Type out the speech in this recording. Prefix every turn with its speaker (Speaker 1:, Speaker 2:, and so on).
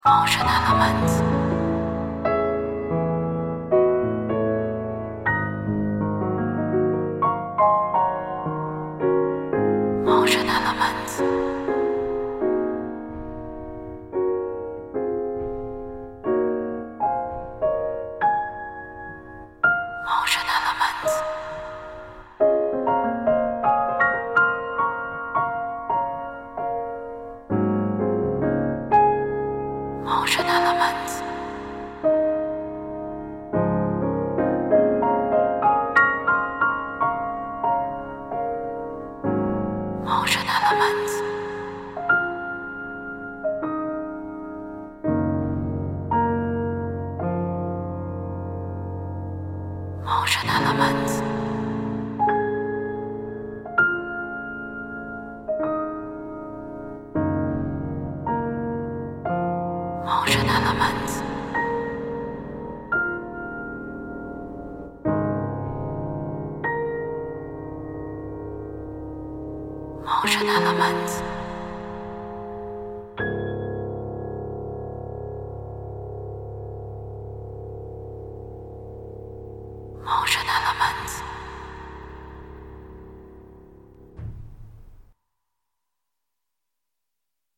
Speaker 1: Emotional Elements. Emotional Elements. Emotional Elements. Emotional Elements. Emotional Elements. Emotional Elements. Emotional Elements. Emotional Elements. Emotional Elements.